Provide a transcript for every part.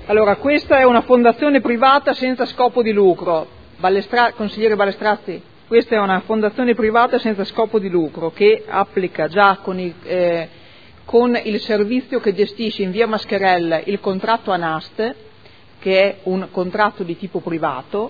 Allora, questa è una fondazione privata senza scopo di lucro. Consigliere Balestrazzi, questa è una fondazione privata senza scopo di lucro che applica già con il servizio che gestisce in via Mascherella il contratto ANAST, che è un contratto di tipo privato,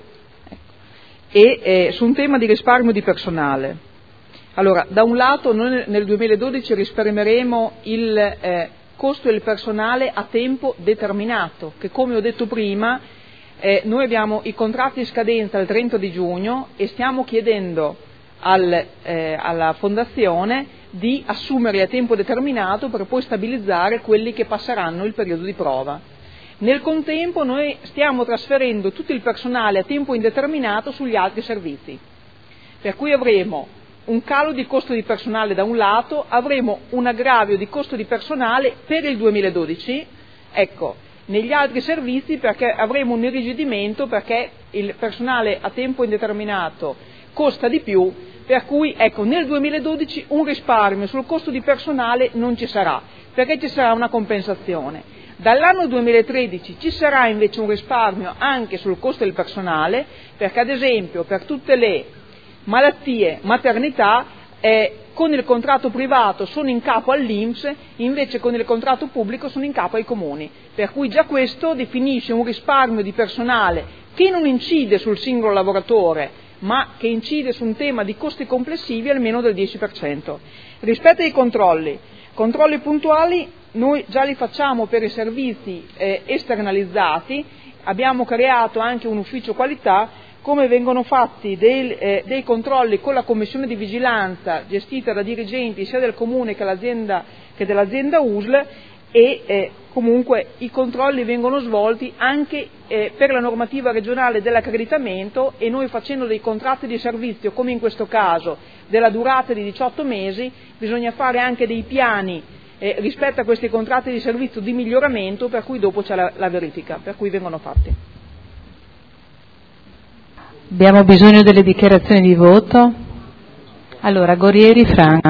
e su un tema di risparmio di personale. Allora, da un lato noi nel 2012 risparmieremo il costo del personale a tempo determinato, che come ho detto prima noi abbiamo i contratti in scadenza il 30 di giugno e stiamo chiedendo alla Fondazione di assumerli a tempo determinato per poi stabilizzare quelli che passeranno il periodo di prova. Nel contempo noi stiamo trasferendo tutto il personale a tempo indeterminato sugli altri servizi, per cui avremo un calo di costo di personale da un lato, avremo un aggravio di costo di personale per il 2012, negli altri servizi perché avremo un irrigidimento perché il personale a tempo indeterminato costa di più, per cui nel 2012 un risparmio sul costo di personale non ci sarà, perché ci sarà una compensazione. Dall'anno 2013 ci sarà invece un risparmio anche sul costo del personale, perché ad esempio per tutte le malattie, maternità, con il contratto privato sono in capo all'INPS, invece con il contratto pubblico sono in capo ai comuni, per cui già questo definisce un risparmio di personale che non incide sul singolo lavoratore, ma che incide su un tema di costi complessivi almeno del 10%. Rispetto ai controlli puntuali noi già li facciamo per i servizi esternalizzati, abbiamo creato anche un ufficio qualità. Come vengono fatti dei controlli con la commissione di vigilanza gestita da dirigenti sia del comune che dell'azienda USL e comunque i controlli vengono svolti anche per la normativa regionale dell'accreditamento e noi facendo dei contratti di servizio come in questo caso della durata di 18 mesi bisogna fare anche dei piani rispetto a questi contratti di servizio di miglioramento per cui dopo c'è la verifica, per cui vengono fatti. Abbiamo bisogno delle dichiarazioni di voto. Allora, Gorieri, Franco.